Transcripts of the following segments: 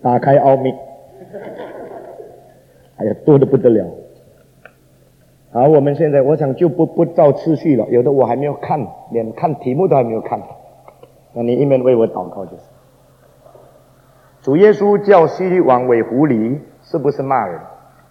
打开奥秘，哎呀，多得不得了。好，我们现在我想就不照次序了，有的我还没有看，连看题目都还没有看。那你一面为我祷告就是。主耶稣叫希律王为狐狸，是不是骂人？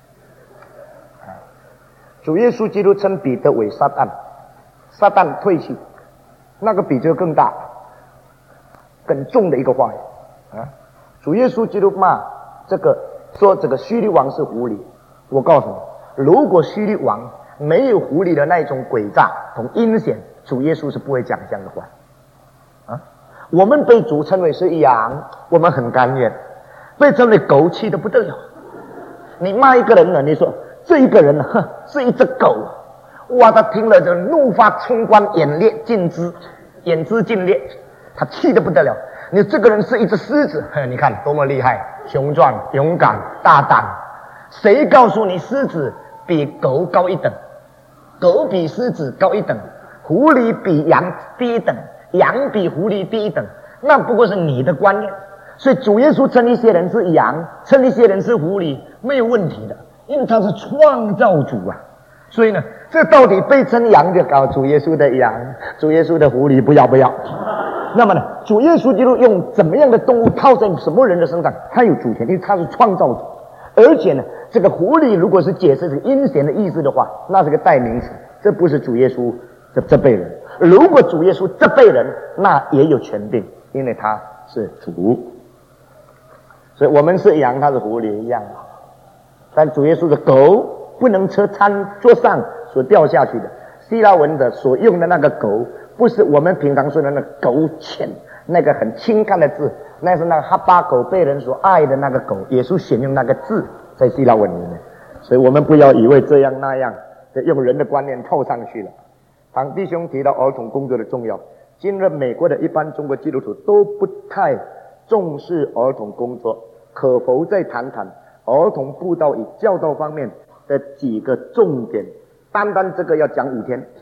主耶稣基督称彼得为撒旦，撒旦退去，那个比这个更大、更重的一个话语啊！主耶稣基督骂这个，说这个希律王是狐狸。我告诉你，如果希律王没有狐狸的那种诡诈同阴险，主耶稣是不会讲这样的话啊！我们被主称为是羊，我们很甘愿；被称为狗，气得不得了。你骂一个人呢，你说这一个人呢，是一只狗，哇！他听了就怒发冲冠，眼之尽裂，他气得不得了。你这个人是一只狮子，你看多么厉害，雄壮、勇敢、大胆。谁告诉你狮子比狗高一等？狗比狮子高一等，狐狸比羊低一等，羊比狐狸低一等，那不过是你的观念。所以主耶稣称一些人是羊，称一些人是狐狸，没有问题的，因为他是创造主啊。所以呢，这到底被称羊就搞主耶稣的羊，主耶稣的狐狸不要。那么呢，主耶稣基督用怎么样的动物套在什么人的身上，他有主权，因为他是创造主。而且呢，这个狐狸如果是解释这个阴险的意思的话，那是个代名词，这不是主耶稣这辈人。如果主耶稣这辈人，那也有权柄，因为他是主。所以我们是羊，他是狐狸一样。但主耶稣的狗不能吃餐桌上所掉下去的。希腊文的所用的那个狗，不是我们平常说的那个狗犬，那个很轻看的字，那是那个哈巴狗被人所爱的那个狗。耶稣选用那个字在希腊文里面，所以我们不要以为这样那样，用人的观念套上去了。唐弟兄提到儿童工作的重要，今日美国的一般中国基督徒都不太重视儿童工作，可否再谈谈儿童布道与教导方面的几个重点？单单这个要讲5天。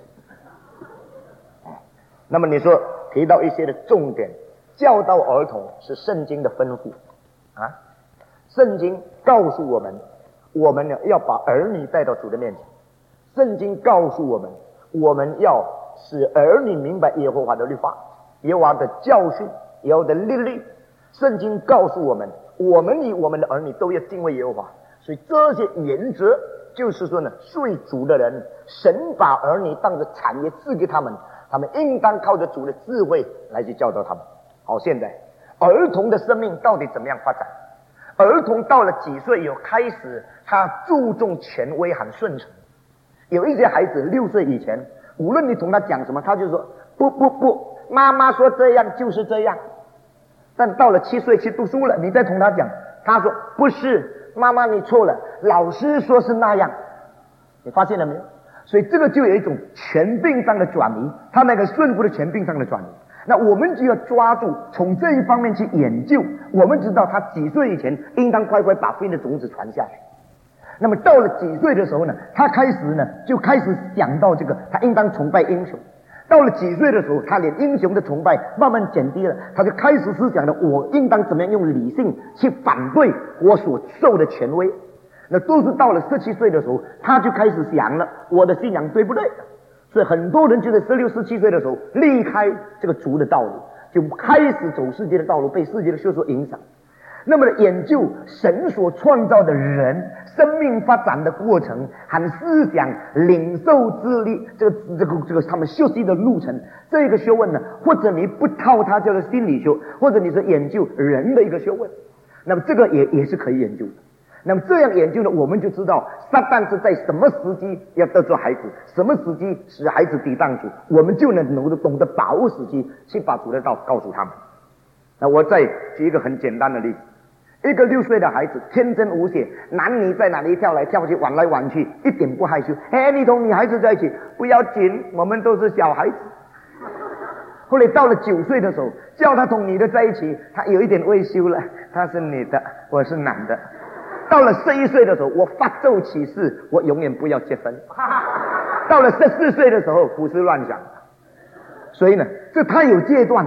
那么你说提到一些的重点，教导儿童是圣经的吩咐啊。圣经告诉我们，我们要把儿女带到主的面前。圣经告诉我们，我们要使儿女明白耶和华的律法，耶和华的教训，耶和华的律例。圣经告诉我们，我们与我们的儿女都要敬畏耶和华。所以这些原则就是说呢，属主的人，神把儿女当作产业赐给他们，他们应当靠着主的智慧来去教导他们。好，现在儿童的生命到底怎么样发展？儿童到了几岁有开始他注重权威和顺从。有一些孩子6岁以前，无论你同他讲什么，他就说不，妈妈说这样就是这样。但到了7岁去读书了，你再同他讲，他说不是，妈妈你错了，老师说是那样。你发现了没有？所以这个就有一种权柄上的转移，他那个顺服的权柄上的转移。那我们就要抓住从这一方面去研究。我们知道他几岁以前应当快快把福音的种子传下去。那么到了几岁的时候呢，他就开始想到这个，他应当崇拜英雄。到了几岁的时候，他连英雄的崇拜慢慢减低了，他就开始思想的，我应当怎么样用理性去反对我所受的权威。那都是到了17岁的时候，他就开始想了，我的信仰对不对？所以很多人就在16、17岁的时候离开这个主的道路，就开始走世界的道路，被世界的学说影响。那么研究神所创造的人生命发展的过程和思想领受智力，这个他们学习的路程，这个学问呢，或者你不套它叫做心理学，或者你是研究人的一个学问，那么这个也是可以研究的。那么这样研究呢，我们就知道撒旦是在什么时机要得罪孩子，什么时机使孩子抵挡主，我们就能懂得把握时机去把主的道告诉他们。那我再举一个很简单的例子，一个6岁的孩子天真无邪，男女在哪里跳来跳去，玩来玩去，一点不害羞。你同女孩子在一起不要紧，我们都是小孩子。后来到了9岁的时候，叫他同女的在一起，他有一点畏羞了，他是女的，我是男的。到了11岁的时候，我发咒起誓，我永远不要结婚。到了14岁的时候，胡思乱想。所以呢，这他有阶段。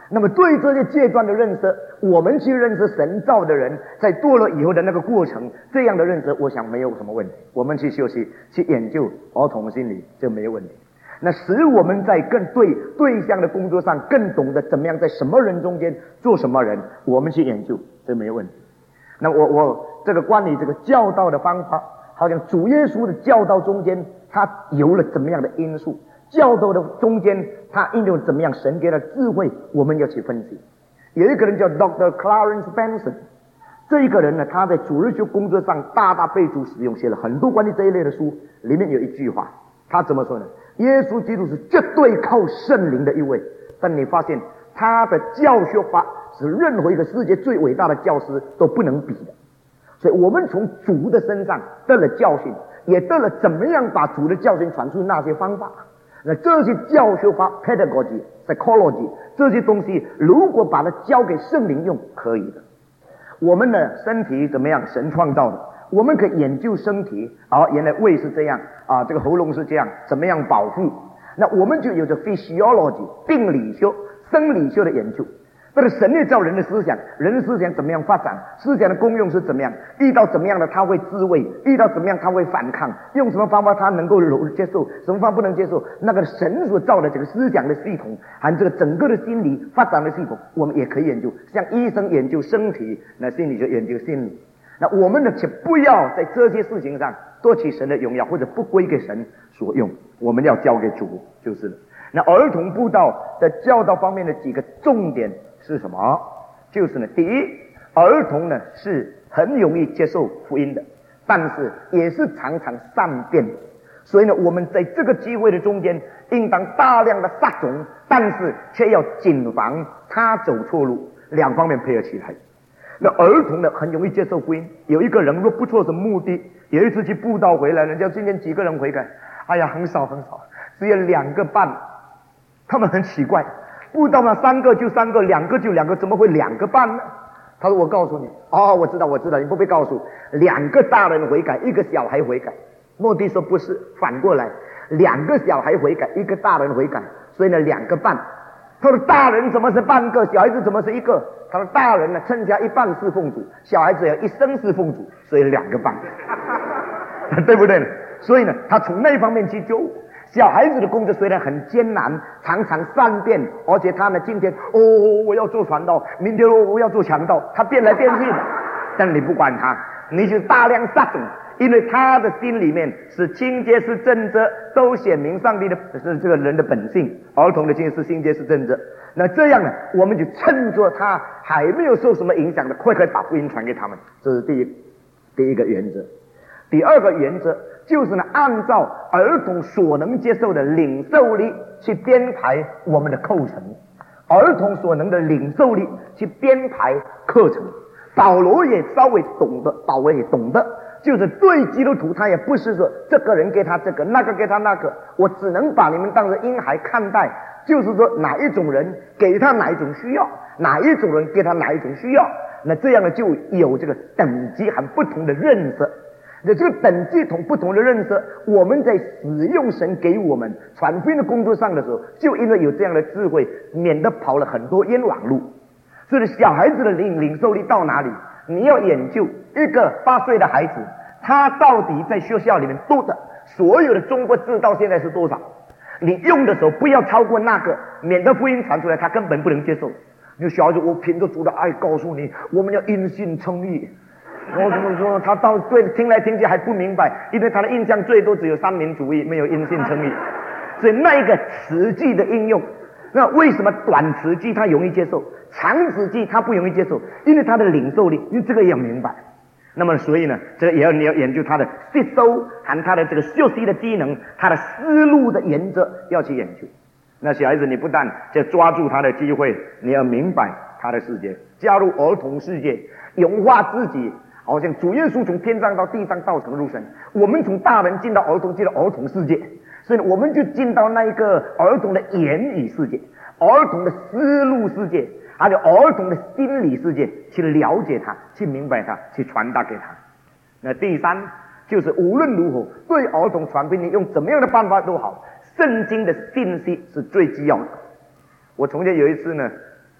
那么对这些阶段的认识，我们去认识神造的人在堕落以后的那个过程，这样的认识我想没有什么问题。我们去休息去研究儿童心理就没有问题。那使我们在更对象的工作上更懂得怎么样在什么人中间做什么人，我们去研究这没有问题。那我这个关于这个教导的方法，好像主耶稣的教导中间他有了怎么样的因素，教导的中间他应用怎么样神给他智慧，我们要去分析。有一个人叫 Dr. Clarence Benson， 这一个人呢，他在主日学工作上大大备注使用，写了很多关于这一类的书，里面有一句话，他怎么说呢？耶稣基督是绝对靠圣灵的一位，但你发现他的教学法是任何一个世界最伟大的教师都不能比的。所以我们从主的身上得了教训，也得了怎么样把主的教训传出那些方法。那这些教学法 pedagogy、psychology 这些东西，如果把它交给圣灵用，可以的。我们的身体怎么样？神创造的，我们可以研究身体，原来胃是这样啊，这个喉咙是这样，怎么样保护？那我们就有着 physiology 病理学、生理学的研究。但是神也造人的思想，人的思想怎么样发展？思想的功用是怎么样？遇到怎么样的他会自卫，遇到怎么样他会反抗，用什么方法他能够接受，什么方法不能接受？那个神所造的这个思想的系统，和这个整个的心理发展的系统，我们也可以研究。像医生研究身体，那心理学研究心理。那我们呢，且不要在这些事情上夺取神的荣耀，或者不归给神所用，我们要交给主就是了。那儿童布道的教导方面的几个重点是什么？就是呢，第一，儿童呢是很容易接受福音的，但是也是常常善变，所以呢，我们在这个机会的中间，应当大量的撒种，但是却要谨防他走错路，两方面配合起来。那儿童呢很容易接受福音，有一个人若不错什么目的，有一次去布道回来，人家今天几个人悔改，哎呀，很少，只有2个半，他们很奇怪。布道嘛，3个就3个，2个就2个，怎么会2个半呢？他说：“我告诉你，我知道，你不必告诉，2个大人悔改，1个小孩悔改。”目的说不是，反过来，2个小孩悔改，1个大人悔改，所以呢2个半。他说：“大人怎么是半个，小孩子怎么是1个？”他说：“大人呢，趁家一半侍奉主，小孩子要一生侍奉主，所以2个半，对不对呢？所以呢，他从那方面去救。小孩子的工作虽然很艰难，常常善变，而且他呢，今天我要做传道，明天我要做强盗，他变来变去的。但你不管他，你就大量撒种，因为他的心里面是清洁是正直，都显明上帝的是这个人的本性。儿童的心是清洁是正直，那这样呢，我们就趁着他还没有受什么影响的，快把福音传给他们。这是第一个原则。第二个原则就是呢，按照儿童所能接受的领受力去编排我们的课程，儿童所能的领受力去编排课程。保罗也稍微懂得，就是对基督徒他也不是说这个人给他这个，那个给他那个，我只能把你们当成婴孩看待，就是说哪一种人给他哪一种需要，哪一种人给他哪一种需要，那这样呢就有这个等级和不同的认识。那这个等级同不同的认识，我们在使用神给我们传福音的工作上的时候，就因为有这样的智慧，免得跑了很多冤枉路。所以小孩子的领受力到哪里，你要研究一个8岁的孩子，他到底在学校里面读的所有的中国字到现在是多少，你用的时候不要超过那个，免得福音传出来他根本不能接受。你小孩子，我凭着主的爱告诉你，我们要因信称义。我怎么说？他到对听来听去还不明白，因为他的印象最多只有三民主义，没有因信称义。所以那一个词句的应用，那为什么短词句他容易接受，长词句他不容易接受？因为他的领受力，因为这个也要明白。那么所以呢，这个你要研究他的吸收和他的这个学习的机能，他的思路的原则要去研究。那小孩子你不但就抓住他的机会，你要明白他的世界，加入儿童世界，融化自己。好像主耶稣从天上到地上道成肉身，我们从大人进到儿童，进到儿童世界，所以我们就进到那一个儿童的言语世界，儿童的思路世界，还有儿童的心理世界，去了解他，去明白他，去传达给他。那第三就是无论如何对儿童传福音，用怎么样的办法都好，圣经的信息是最基要的。我从前有一次呢，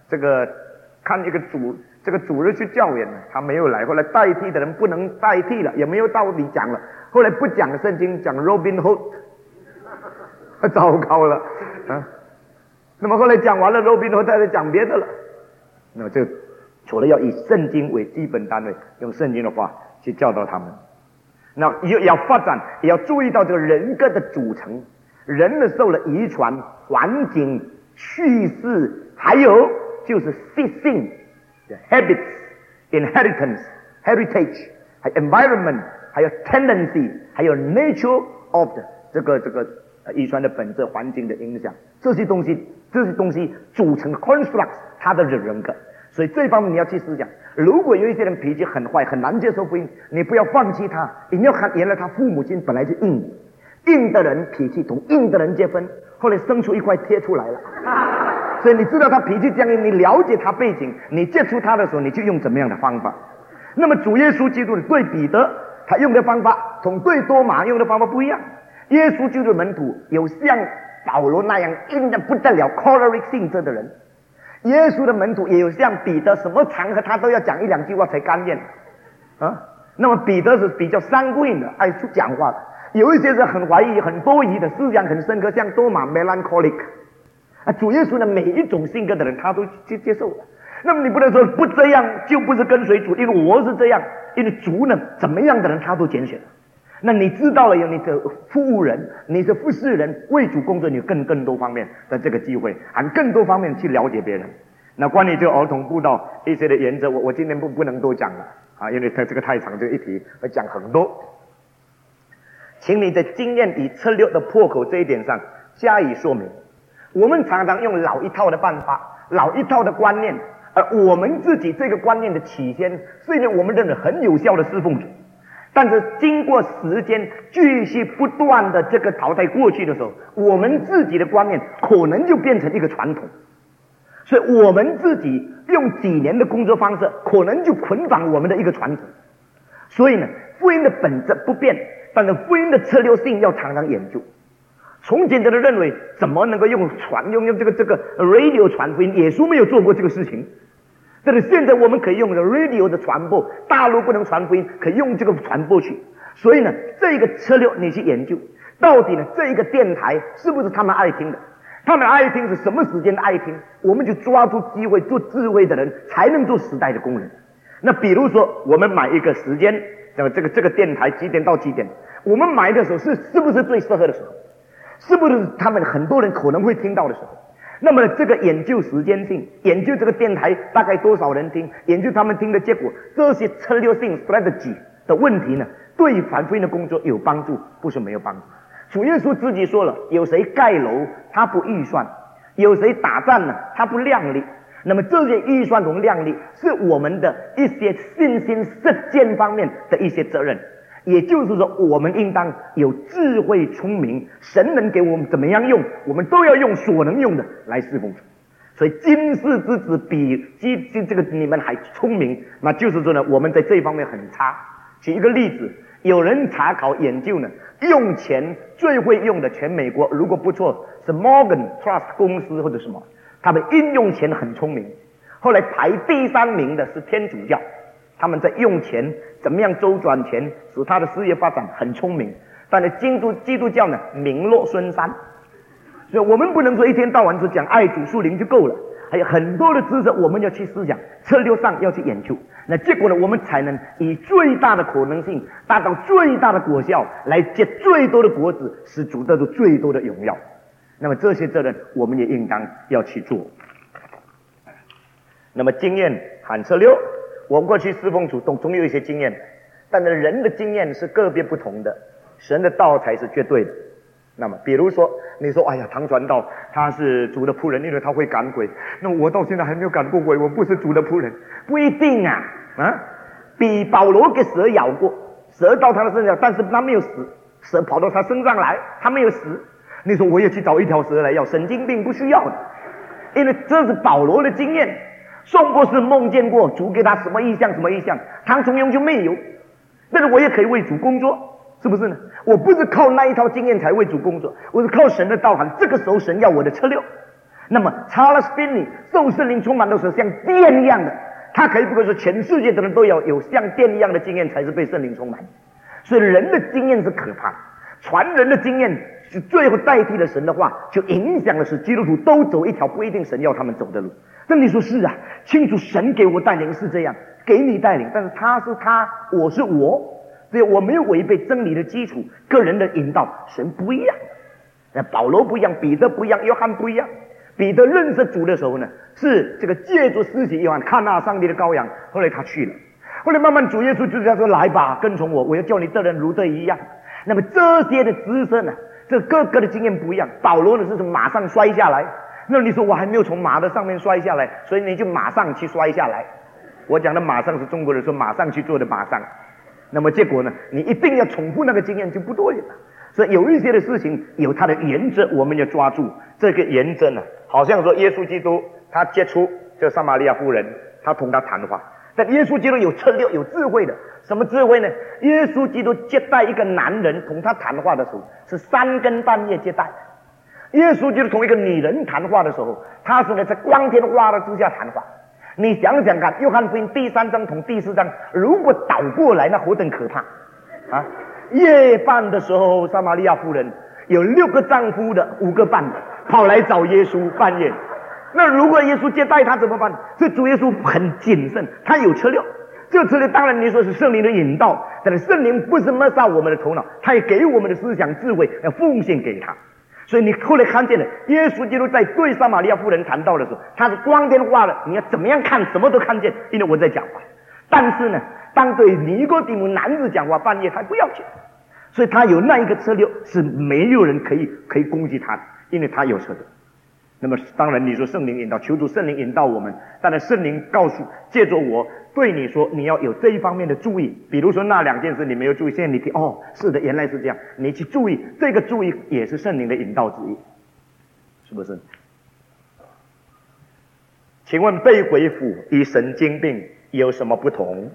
这个看一个这个主日去教演，他没有来，后来代替的人不能代替了，也没有道理讲了，后来不讲圣经，讲 Robin Hood， 糟糕了啊！那么后来讲完了 Robin Hood， 再来讲别的了。那么就除了要以圣经为基本单位，用圣经的话去教导他们，那要发展，也要注意到这个人格的组成，人的受了遗传、环境、叙事，还有就是习性。habits, inheritance, heritage， 还有 environment， 还有 tendency， 还有 nature of 这个遗传的本质、环境的影响，这些东西组成 construct 他的人格。所以这方面你要去思想，如果有一些人脾气很坏，很难接受福音，你不要放弃他，你要看原来他父母亲本来就硬的人脾气同硬的人结婚，后来生出一块贴出来了。所以你知道他脾气这样，你了解他背景，你接触他的时候，你就用怎么样的方法。那么主耶稣基督对彼得他用的方法同对多马用的方法不一样。耶稣基督的门徒有像保罗那样硬的不得了 choleric 性质的人，耶稣的门徒也有像彼得什么场合他都要讲一两句话才甘愿啊。那么彼得是比较三顾的，爱出讲话的，有一些是很怀疑很多疑的，思想很深刻，像多马 melancholic。主耶稣的每一种性格的人他都接受了。那么你不能说不这样就不是跟随主，因为我是这样，因为主呢怎么样的人他都拣选。那你知道了有你的服务人，你是服侍人，为主工作，你有更多方面的这个机会，按更多方面去了解别人。那关于这个儿童布道一些的原则，我今天不能多讲了啊，因为它这个太长，这个一题会讲很多。请你在经验与策略的破口这一点上加以说明。我们常常用老一套的办法，老一套的观念，而我们自己这个观念的起先，虽然我们认为很有效的侍奉主，但是经过时间继续不断的这个淘汰过去的时候，我们自己的观念可能就变成一个传统，所以我们自己用几年的工作方式，可能就捆绑我们的一个传统。所以呢，福音的本质不变，但是福音的策略性要常常研究。从前的人认为怎么能够用这个 radio 传福音，耶稣没有做过这个事情。但是现在我们可以用 radio 的传播，大陆不能传福音，可以用这个传播去。所以呢，这个策略你去研究，到底呢这一个电台是不是他们爱听的？他们爱听是什么时间的爱听？我们就抓住机会，做智慧的人才能做时代的工人。那比如说我们买一个时间，这个电台几点到几点？我们买的时候是不是最适合的时候？是不是他们很多人可能会听到的时候？那么这个研究时间性，研究这个电台大概多少人听，研究他们听的结果，这些策略性 strategy 的问题呢，对传福音的工作有帮助，不是没有帮助。主耶稣自己说了，有谁盖楼他不预算，有谁打仗呢他不量力。那么这些预算同量力是我们的一些信心实践方面的一些责任。也就是说，我们应当有智慧聪明，神能给我们怎么样用，我们都要用所能用的来侍奉主。所以今世之子比这个你们还聪明，那就是说呢，我们在这一方面很差。举一个例子，有人查考研究呢，用钱最会用的全美国如果不错是 Morgan Trust 公司或者什么，他们运用钱很聪明。后来排第3名的是天主教，他们在用钱怎么样周转钱，使他的事业发展很聪明。但是基督教呢，名落孙山。所以我们不能说一天到晚只讲爱主属灵就够了，还有很多的知识我们要去思想，策略上要去研究。那结果呢，我们才能以最大的可能性达到最大的果效，来结最多的果子，使主得到最多的荣耀。那么这些责任我们也应当要去做。那么经验和策略，我过去侍奉主总有一些经验，但是人的经验是个别不同的，神的道才是绝对的。那么比如说你说哎呀，唐传道他是主的仆人，因为他会赶鬼，那我到现在还没有赶过鬼，我不是主的仆人。不一定啊，比保罗给蛇咬过，蛇到他的身上，但是他没有死，蛇跑到他身上来，他没有死。你说我也去找一条蛇来要，神经病不需要的，因为这是保罗的经验。宋博士梦见过主给他什么意象什么意象，唐崇庸就没有。但是我也可以为主工作，是不是呢？我不是靠那一套经验才为主工作，我是靠神的道行。这个时候神要我的策略， 那么查拉斯宾尼受圣灵充满的时候，像电一样的，他可以不可以说全世界的人都要有像电一样的经验，才是被圣灵充满。所以人的经验是可怕的，传人的经验是最后代替了神的话，就影响的是基督徒都走一条不一定神要他们走的路。那你说是啊，清楚神给我带领是这样，给你带领，但是他是他，我是我，所以我没有违背真理的基础，个人的引导，神不一样。那保罗不一样，彼得不一样，约翰不一样。彼得认识主的时候呢，是这个借着施洗约翰看那上帝的羔羊，后来他去了，后来慢慢主耶稣就这样说，来吧，跟从我，我要叫你这人如这一样。那么这些的知识呢，这个个的经验不一样。保罗呢是从马上摔下来，那你说我还没有从马的上面摔下来，所以你就马上去摔下来。我讲的马上是中国人说马上去做的马上，那么结果呢，你一定要重复那个经验就不对了。所以有一些的事情有它的原则，我们要抓住这个原则呢。好像说耶稣基督他接触这撒玛利亚妇人，他同他谈话，但耶稣基督有策略有智慧的。什么智慧呢？耶稣基督接待一个男人同他谈话的时候是3更半夜接待，耶稣基督同一个女人谈话的时候，他是呢在光天化日之下谈话。你想想看，约翰福音第3章同第4章如果倒过来，那何等可怕啊！夜半的时候，撒玛利亚妇人有6个丈夫的5个半的跑来找耶稣，半夜。那如果耶稣接待他怎么办？这主耶稣很谨慎，他有策略。这策略当然你说是圣灵的引导，但是圣灵不是抹杀我们的头脑，他也给我们的思想智慧，要奉献给他。所以你后来看见了，耶稣基督在对撒玛利亚妇人谈到的时候，他是光天化日，你要怎么样看什么都看见，因为我在讲话。但是呢，当对尼哥底母男子讲话，半夜他不要紧。所以他有那一个策略，是没有人可以攻击他的，因为他有策略。那么当然你说圣灵引导，求主圣灵引导我们，当然圣灵告诉借着我对你说，你要有这一方面的注意。比如说那2件事你没有注意，现在你听，哦，是的，原来是这样，你去注意，这个注意也是圣灵的引导之一，是不是？请问被鬼附与神经病有什么不同？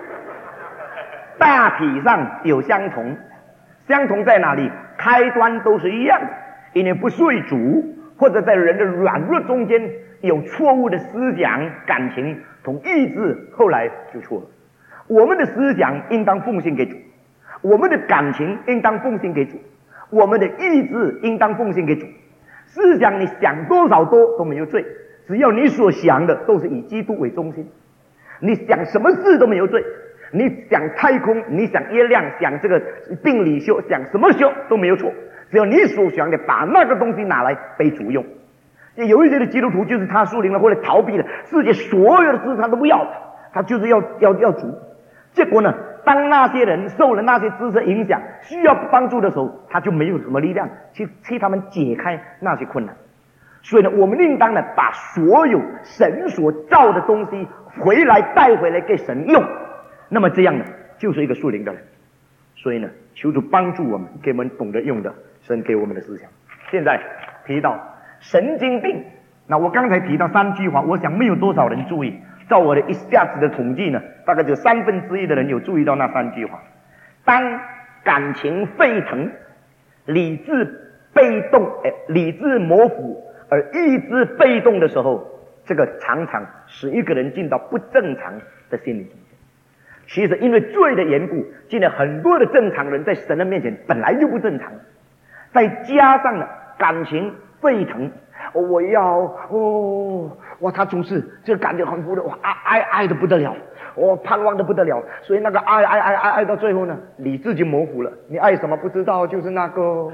大体上有相同，相同在哪里？开端都是一样的，因为不睡主，或者在人的软弱中间有错误的思想、感情同意志，后来就错了。我们的思想应当奉献给主，我们的感情应当奉献给主，我们的意志应当奉献给主。思想你想多少多都没有罪，只要你所想的都是以基督为中心，你想什么事都没有罪。你想太空，你想月亮，想这个病理学，想什么学都没有错，只要你所想的把那个东西拿来被主用。有一些的基督徒就是他属灵了，或者逃避了世界所有的知识他都不要了，他就是要主。结果呢，当那些人受了那些知识影响，需要帮助的时候，他就没有什么力量去替他们解开那些困难。所以呢，我们应当呢把所有神所造的东西回来带回来给神用。那么这样呢，就是一个属灵的人。所以呢，求主帮助我们，给我们懂得用的神给我们的思想。现在提到神经病，那我刚才提到3句话，我想没有多少人注意。照我的一下子的统计呢，大概就1/3的人有注意到那3句话。当感情沸腾，理智被动，理智模糊，而意志被动的时候，这个常常使一个人进到不正常的心理中间。其实因为罪的缘故，现在很多的正常人在神的面前本来就不正常，再加上了感情沸腾，我要哇，他总是这个感觉很不得，哇，爱的不得了，我盼望的不得了，所以那个爱到最后呢，理智就模糊了，你爱什么不知道，就是那个，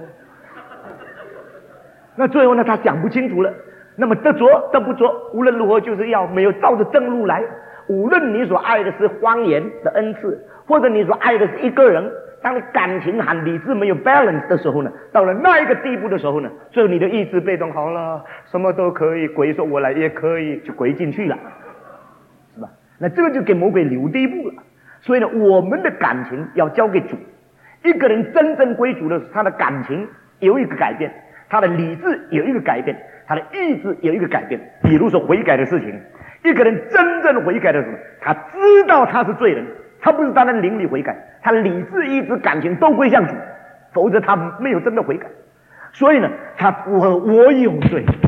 那最后呢，他讲不清楚了。那么得着得不着，无论如何就是要没有照着正路来。无论你所爱的是方言的恩赐，或者你所爱的是一个人，当你感情和理智没有 balance 的时候呢，到了那一个地步的时候呢，最后你的意志被动，好了，什么都可以，鬼说我来也可以，就鬼进去了，是吧？那这个就给魔鬼留地步了。所以呢，我们的感情要交给主。一个人真正归主的时候，他的感情有一个改变，他的理智有一个改变，他的意志有一个改变。比如说悔改的事情，一个人真正悔改的时候，他知道他是罪人，他不是单单灵里悔改，他理智、意志、感情都归向主，否则他没有真的悔改。所以呢，我有罪，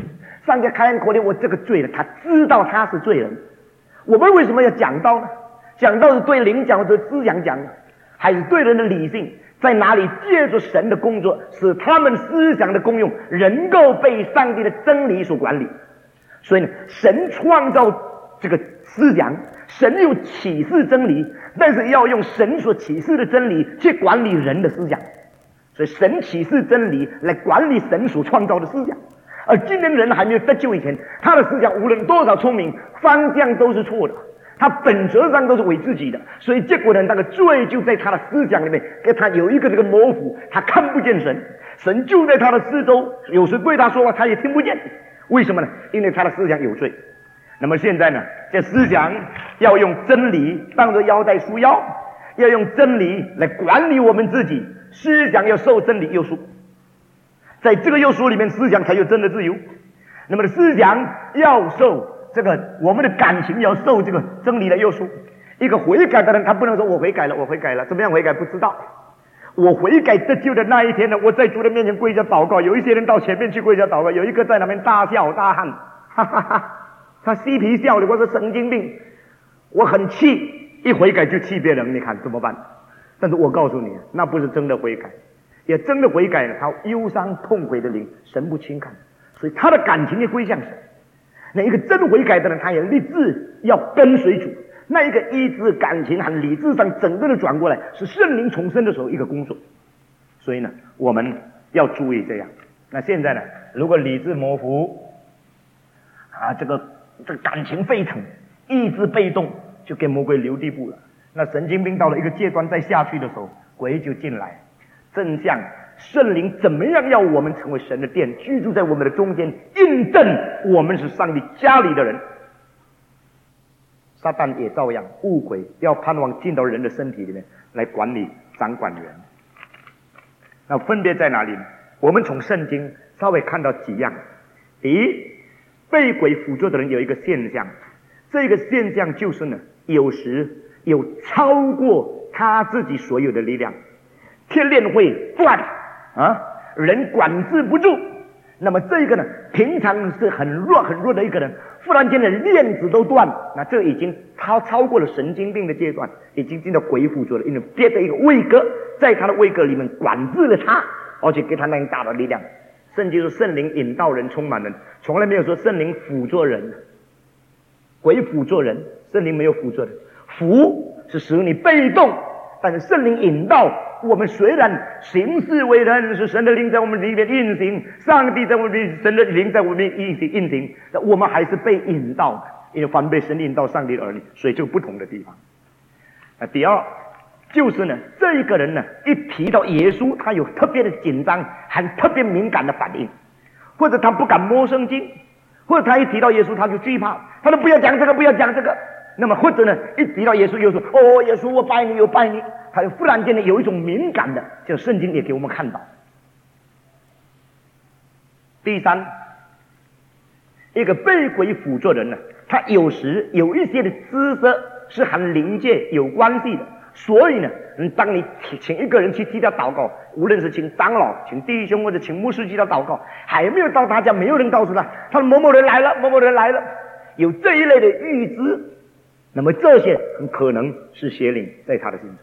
上帝开恩可怜我这个罪人，他知道他是罪人。我们为什么要讲道呢？讲道是对灵讲或者思想讲的，还是对人的理性？在哪里借助神的工作，使他们思想的功用能够被上帝的真理所管理。所以呢，神创造这个思想，神有启示真理，但是要用神所启示的真理去管理人的思想。所以神启示真理来管理神所创造的思想。而今天人还没有得救以前，他的思想无论多少聪明，方向都是错的，他本质上都是为自己的。所以结果呢，那个罪就在他的思想里面给他有一个这个模糊，他看不见神，神就在他的四周，有时对他说话他也听不见。为什么呢？因为他的思想有罪。那么现在呢，这思想要用真理当作腰带束腰，要用真理来管理我们自己。思想要受真理约束，在这个约束里面，思想才有真的自由。那么思想要受这个，我们的感情要受这个真理的约束。一个悔改的人，他不能说我悔改了，我悔改了，怎么样悔改不知道。我悔改得救的那一天呢，我在主的面前跪下祷告，有一些人到前面去跪下祷告，有一个在那边大笑大喊，哈哈哈，他嬉皮笑的，我说神经病，我很气，一悔改就气别人，你看怎么办？但是我告诉你，那不是真的悔改。也真的悔改呢，他忧伤痛悔的灵，神不轻看，所以他的感情也归向神。那一个真悔改的人，他也立志要跟随主。那一个意志、感情和理智上整个的转过来，是圣灵重生的时候一个工作。所以呢，我们要注意这样。那现在呢，如果理智模糊这个感情沸腾，意志被动，就给魔鬼留地步了。那神经病到了一个阶段再下去的时候，鬼就进来。正像圣灵怎么样要我们成为神的殿，居住在我们的中间，印证我们是上帝家里的人。撒旦也照样，误鬼要盼望进到人的身体里面来管理掌管人。那分别在哪里呢？我们从圣经稍微看到几样。第一，被鬼附着的人有一个现象，这个现象就是呢，有时有超过他自己所有的力量，天链会断人管制不住。那么这个呢，平常是很弱的一个人，忽然间的链子都断，那这已经超过了神经病的阶段，已经进到鬼附着了，因为别的一个位格在他的位格里面管制了他，而且给他那样大的力量。圣经说圣灵引导人，充满人，从来没有说圣灵辅助人，鬼辅助人，圣灵没有辅助人。辅是使你被动，但是圣灵引导我们，虽然行事为人是神的灵在我们里面运行，上帝在我们里面，神的灵在我们里面运行，我们还是被引导的，因为凡被神引导上帝的儿女，所以就不同的地方。第二就是呢，这个人呢，一提到耶稣，他有特别的紧张，很特别敏感的反应，或者他不敢摸圣经，或者他一提到耶稣他就惧怕，他说不要讲这个，不要讲这个。那么或者呢，一提到耶稣又说哦，耶稣我拜你，我拜你，他就忽然间呢有一种敏感的，就圣经也给我们看到。第三，一个被鬼附着的人呢，他有时有一些的姿色是和灵界有关系的，所以呢，当你请一个人去替他祷告，无论是请长老、请弟兄或者请牧师替他祷告，还没有到他家，没有人告诉他，他说某某人来了，某某人来了，有这一类的预知。那么这些很可能是邪灵在他的心中。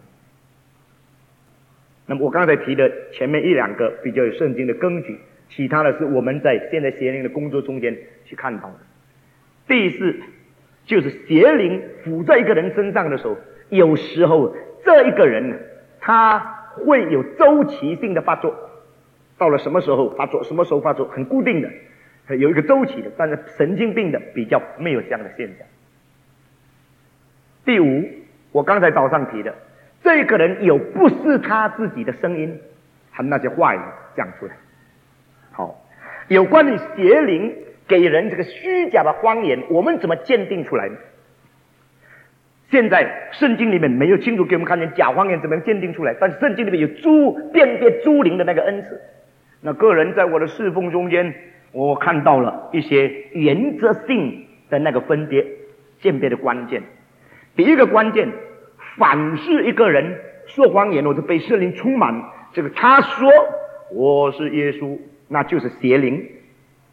那么我刚才提的前面一两个比较有圣经的根据，其他的是我们在现在邪灵的工作中间去看到的。第四，就是邪灵附在一个人身上的时候，有时候这一个人呢，他会有周期性的发作，到了什么时候发作，什么时候发作，很固定的，有一个周期的。但是神经病的比较没有这样的现象。第五，我刚才早上提的，这个人有不是他自己的声音和那些话语讲出来。好，有关于邪灵给人这个虚假的谎言，我们怎么鉴定出来呢？现在圣经里面没有清楚给我们看见假谎言怎么样鉴定出来，但是圣经里面有辨别诸灵的那个恩赐。那个人在我的侍奉中间，我看到了一些原则性的那个分别鉴别的关键。第一个关键，凡是一个人说谎言或者被圣灵充满，这个他说我是耶稣，那就是邪灵。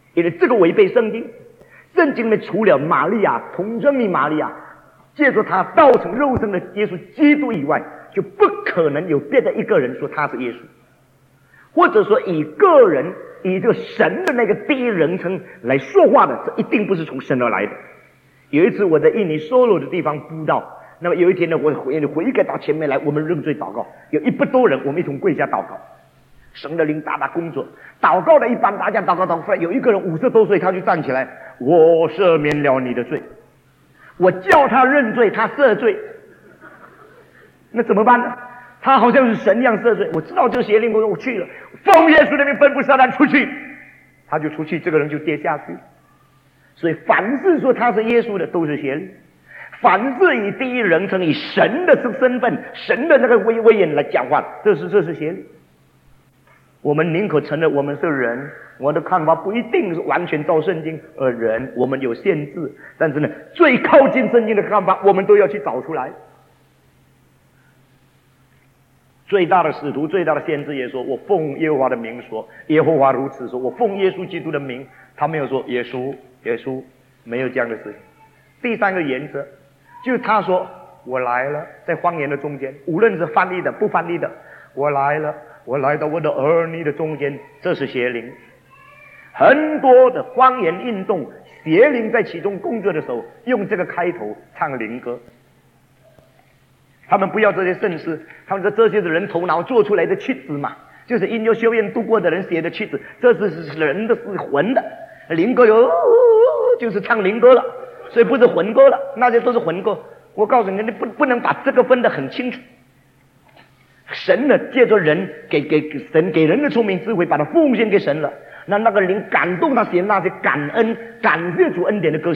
因为这个违背圣经。圣经里面除了玛利亚童贞女玛利亚借着他道成肉身的耶稣基督以外，就不可能有别的一个人说他是耶稣，或者说以个人以这个神的那个第一人称来说话的，这一定不是从神而来的。有一次我在印尼梭罗的地方布道，那么有一天呢，我悔改到前面来，我们认罪祷告，有100多人，我们一同跪下祷告，神的灵大大工作。祷告的一般大家祷告祷告，有一个人50多岁，他就站起来，我赦免了你的罪。我叫他认罪，他赦罪，那怎么办呢？他好像是神一样赦罪。我知道这个邪灵，我去了，奉耶稣的名吩咐撒旦出去，他就出去，这个人就跌下去。所以凡是说他是耶稣的都是邪灵，凡是以第一人称以神的身份、神的那个威严来讲话，这是邪灵。我们宁可承认我们是人，我的看法不一定是完全照圣经，人我们有限制，但是呢，最靠近圣经的看法，我们都要去找出来。最大的使徒、最大的先知也说：“我奉耶和华的名说，耶和华如此说。”我奉耶稣基督的名，他没有说耶稣，没有这样的事情。第3个原则，就是他说：“我来了。”在方言的中间，无论是翻译的、不翻译的，我来了。我来到我的儿女的中间，这是邪灵。很多的方言运动，邪灵在其中工作的时候，用这个开头唱灵歌。他们不要这些圣诗，他们说这些是人头脑做出来的曲子嘛，就是音乐修院度过的人写的曲子，这是人的，是魂的。灵歌就是唱灵歌了，所以不是魂歌了，那些都是魂歌。我告诉你，你不能把这个分得很清楚。神呢，借着人给神给人的聪明智慧，把它奉献给神了。那个灵感动他写那些感恩、感谢主恩典的歌。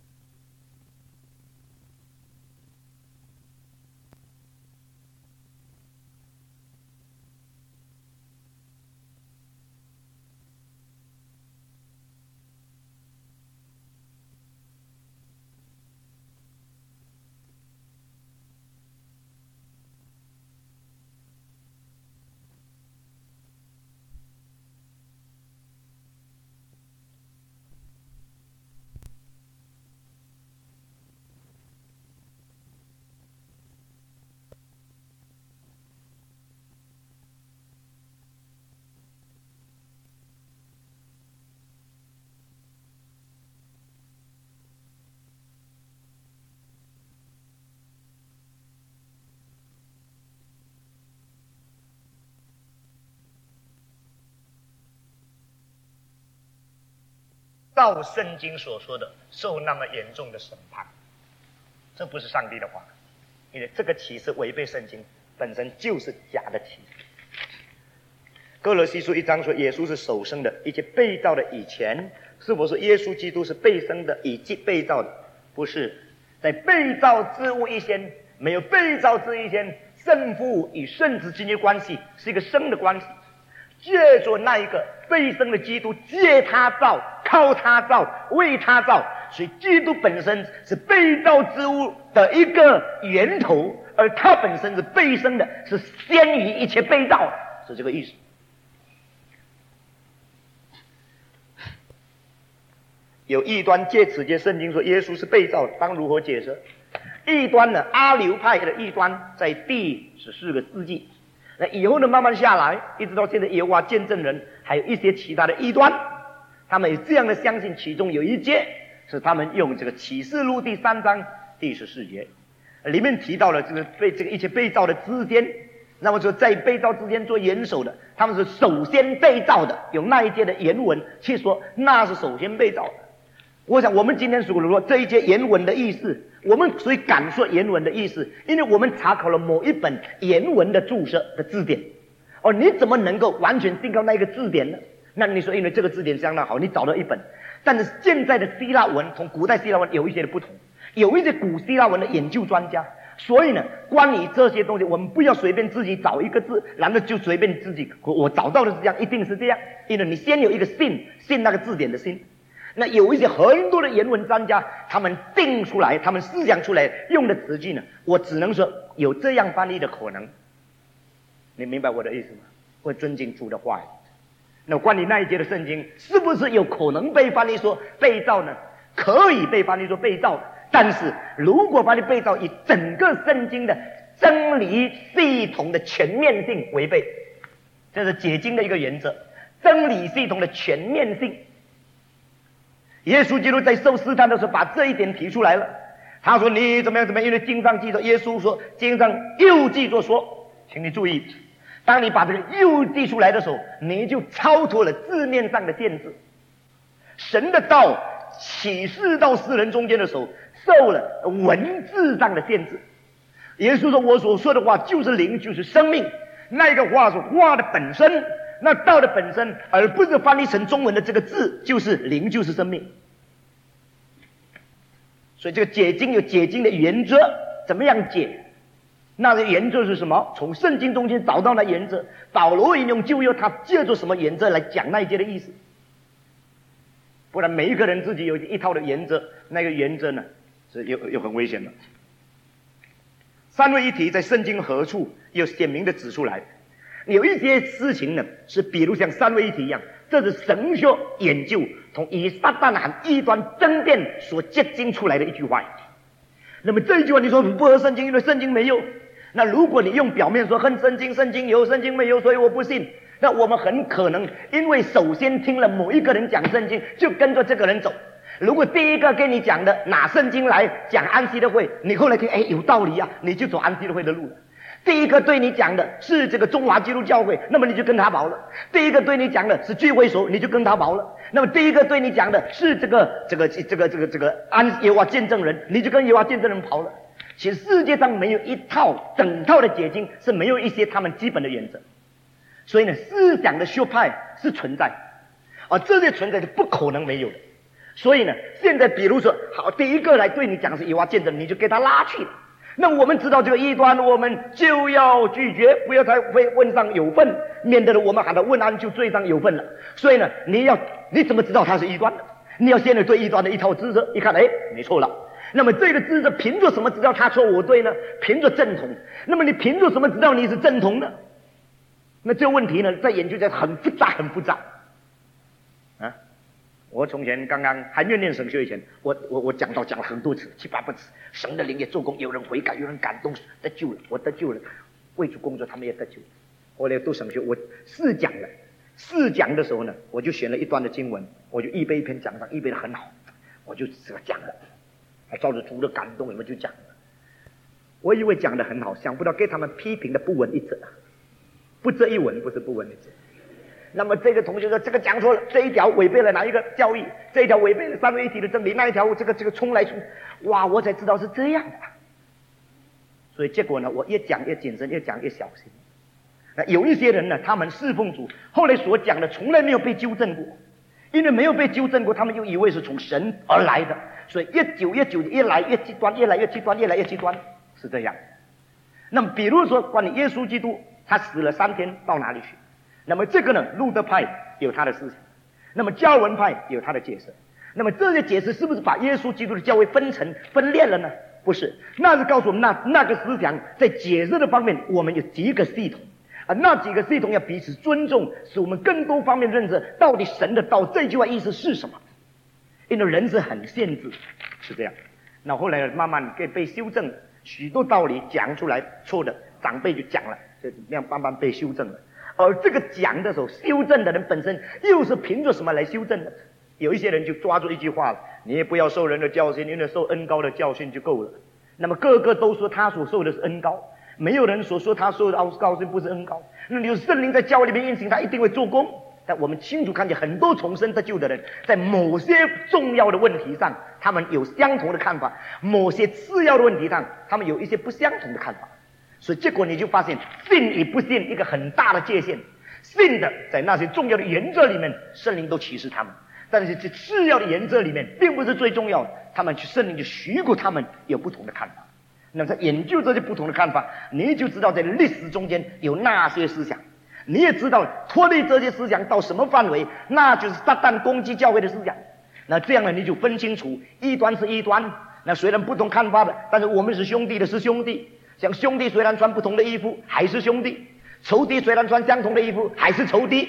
照圣经所说的受那么严重的审判，这不是上帝的话，因为这个启示违背圣经，本身就是假的启示。哥罗西书1章说耶稣是首生的，一切被造的以前，是否是耶稣基督是被生的以及被造的？不是，在被造之物以前，没有被造之以前，圣父与圣子之间的关系是一个生的关系。借着那一个被生的基督，借他造，靠他造，为他造，所以基督本身是被造之物的一个源头，而他本身是被生的，是先于一切被造，是这个意思。有异端借此节圣经说耶稣是被造的，当如何解释？异端呢？阿流派的异端在第14个世纪。那以后呢，慢慢下来，一直到现在，耶和华见证人还有一些其他的异端，他们也这样的相信，其中有一节是他们用这个启示录第3章第14节，里面提到了这个一切被造的之间，那么说在被造之间做元首的，他们是首先被造的，有那一节的原文去说那是首先被造的。我想我们今天所说这一节原文的意思，我们所以敢说原文的意思，因为我们查考了某一本原文的注释的字典。你怎么能够完全信靠那一个字典呢？那你说因为这个字典相当好，你找到一本，但是现在的希腊文从古代希腊文有一些的不同，有一些古希腊文的研究专家，所以呢，关于这些东西，我们不要随便自己找一个字，然后就随便自己我找到的是这样，一定是这样，因为你先有一个信那个字典的信。那有一些很多的原文专家，他们定出来，他们思想出来用的词句呢，我只能说有这样翻译的可能。你明白我的意思吗？我尊敬主的话语。 那关于那一节的圣经是不是有可能被翻译说被造呢？可以被翻译说被造，但是如果把你被造以整个圣经的真理系统的全面性违背，这是解经的一个原则，真理系统的全面性。耶稣基督在受试探的时候把这一点提出来了，他说你怎么样怎么样，因为经上记着，耶稣说经上又记着说，请你注意，当你把这个又记出来的时候，你就超脱了字面上的限制。神的道启示到世人中间的时候，受了文字上的限制。耶稣说我所说的话就是灵，就是生命，那个话是话的本身，那道的本身，而不是翻译成中文的这个字就是灵，就是生命。所以这个解经有解经的原则，怎么样解？那个原则是什么？从圣经中间找到那原则。保罗引用旧约，他借助什么原则来讲那一节的意思？不然每一个人自己有一套的原则，那个原则呢是有很危险的。三位一体在圣经何处有显明的指出来？有一些事情呢是比如像三位一体一样，这是神学研究同以撒旦和异端争辩所结晶出来的一句话。那么这一句话你说不合圣经，因为圣经没有。那如果你用表面说恨圣经，圣经有，圣经没有，所以我不信，那我们很可能因为首先听了某一个人讲圣经，就跟着这个人走。如果第一个跟你讲的拿圣经来讲安息的会，你后来听有道理啊，你就走安息的会的路了。第一个对你讲的是这个中华基督教会，那么你就跟他跑了。第一个对你讲的是聚会所，你就跟他跑了。那么第一个对你讲的是这个耶和华见证人，你就跟耶和华见证人跑了。其实世界上没有一套整套的解经，是没有一些他们基本的原则。所以呢，思想的学派是存在，而这些存在是不可能没有的。所以呢，现在比如说好，第一个来对你讲是耶和华见证，你就给他拉去了。那我们知道这个异端，我们就要拒绝，不要再会问上有份，免得我们喊他问安就罪上有份了。所以呢，你怎么知道他是异端的？你要先对异端的一套知识，一看没错了。那么这个知识凭着什么知道他错我对呢？凭着正统。那么你凭着什么知道你是正统呢？那这个问题呢，在研究在很复杂很复杂啊。我从前刚刚还没有念神学以前，我讲了很多次，7、8次，神的灵也做工，有人悔改，有人感动，得救了，我得救了，为主工作，他们也得救了。后来读神学，我试讲的时候呢，我就选了一段的经文，我就预备一篇讲章，预备的很好，我就这个讲了，还照着主的感动，我们就讲了。我以为讲的很好，想不到给他们批评的不文一则，不遮一文，不是不文一则。那么这个同学说这个讲错了，这一条违背了哪一个教义，这一条违背了三位一体的真理，那一条这个冲来冲，哇，我才知道是这样的。所以结果呢，我越讲越谨慎，越讲越小心。那有一些人呢，他们侍奉主，后来所讲的从来没有被纠正过，因为没有被纠正过，他们就以为是从神而来的，所以越久越来越极端，越来越极端，越来越极端，是这样。那么比如说关于耶稣基督，他死了3天到哪里去？那么这个呢，路德派有他的思想，那么加尔文派有他的解释。那么这些解释是不是把耶稣基督的教会分裂了呢？不是，那是告诉我们那个思想在解释的方面，我们有几个系统，那几个系统要彼此尊重，使我们更多方面认识到底神的道这句话意思是什么。因为人是很限制，是这样。那后来慢慢被修正，许多道理讲出来错的，长辈就讲了，就这样慢慢被修正了。而这个讲的时候，修正的人本身又是凭着什么来修正的？有一些人就抓住一句话了，你也不要受人的教训，因为受恩高的教训就够了。那么个个都说他所受的是恩高，没有人所说他受的教训不是恩高。那你有圣灵在教会里面运行，他一定会做工。但我们清楚看见很多重生得救的人，在某些重要的问题上，他们有相同的看法；某些次要的问题上，他们有一些不相同的看法。所以结果你就发现，信与不信一个很大的界限。信的在那些重要的原则里面，圣灵都启示他们；但是这次要的原则里面，并不是最重要的，他们圣灵就许可他们有不同的看法。那么在研究这些不同的看法，你就知道在历史中间有那些思想，你也知道脱离这些思想到什么范围，那就是撒旦攻击教会的思想。那这样呢，你就分清楚异端是异端，那虽然不同看法的，但是我们是兄弟的是兄弟。像兄弟虽然穿不同的衣服，还是兄弟；仇敌虽然穿相同的衣服，还是仇敌。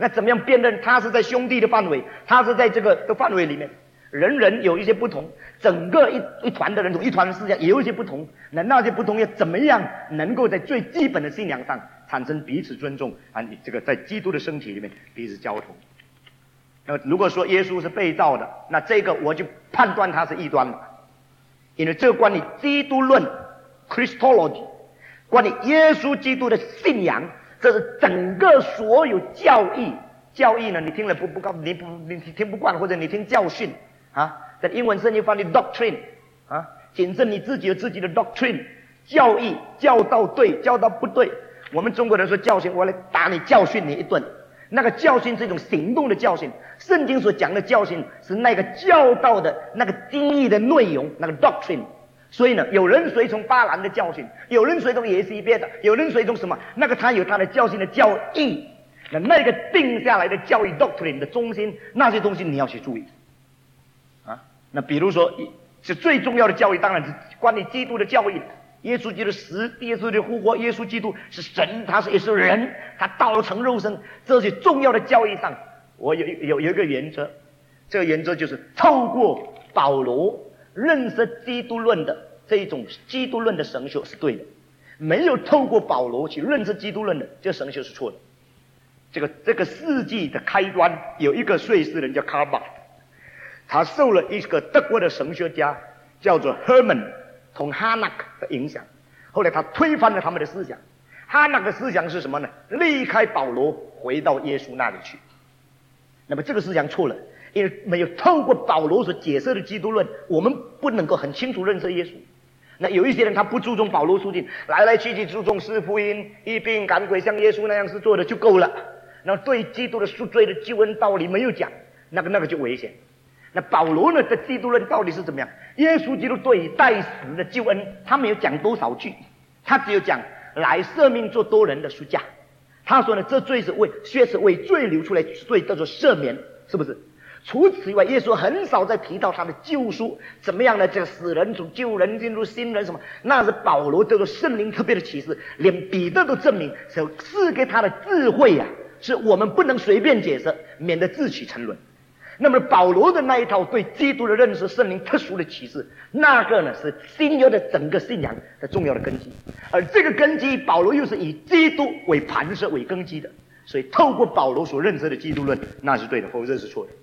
那怎么样辨认他是在兄弟的范围，他是在这个的范围里面？人人有一些不同，整个一团的人同一团的思想也有一些不同，那些不同要怎么样能够在最基本的信仰上产生彼此尊重啊？你这个在基督的身体里面彼此交通。那如果说耶稣是被造的，那这个我就判断他是异端了，因为这关于基督论 Christology， 关于耶稣基督的信仰，这是整个所有教义。教义呢，你听了你听不惯，或者你听教训啊，在英文圣经翻译 doctrine 啊，谨慎你自己有自己的 doctrine， 教义，教导对，教导不对。我们中国人说教训，我来打你，教训你一顿。那个教训是一种行动的教训，圣经所讲的教训是那个教导的那个经义的内容，那个 doctrine。所以呢，有人随从巴兰的教训，有人随从耶西别的，有人随从什么，那个他有他的教训的教义。那个定下来的教育 doctrine 的中心，那些东西你要去注意啊。那比如说，是最重要的教育，当然是关于基督的教义。耶稣基督死，耶稣的复活，耶稣基督是神，他也是人，他道成肉身，这些重要的教义上，我有一个原则，这个原则就是透过保罗认识基督论的这一种基督论的神学是对的，没有透过保罗去认识基督论的这个神学是错的。这个世纪的开端，有一个瑞士人叫卡巴，他受了一个德国的神学家叫做 Hermann 同哈纳克的影响，后来他推翻了他们的思想。哈纳克的思想是什么呢？离开保罗回到耶稣那里去。那么这个思想错了，因为没有透过保罗所解释的基督论，我们不能够很清楚认识耶稣。那有一些人他不注重保罗书信，来去注重四福音，医病赶鬼，像耶稣那样是做的就够了。那对基督的赎罪的救恩道理没有讲，那个就危险。那保罗呢的基督论到底是怎么样？耶稣基督对于代死的救恩，他没有讲多少句，他只有讲来舍命做多人的赎价。他说呢，这罪是血是为罪流出来，罪叫做赦免，是不是？除此以外，耶稣很少再提到他的救赎怎么样呢？这个死人从旧人进入新人什么，那是保罗这个圣灵特别的启示，连彼得都证明是赐给他的智慧啊，是我们不能随便解释，免得自取沉沦。那么保罗的那一套对基督的认识，圣灵特殊的启示，那个呢是新约的整个信仰的重要的根基。而这个根基，保罗又是以基督为磐石为根基的，所以透过保罗所认识的基督论，那是对的，否则是错的。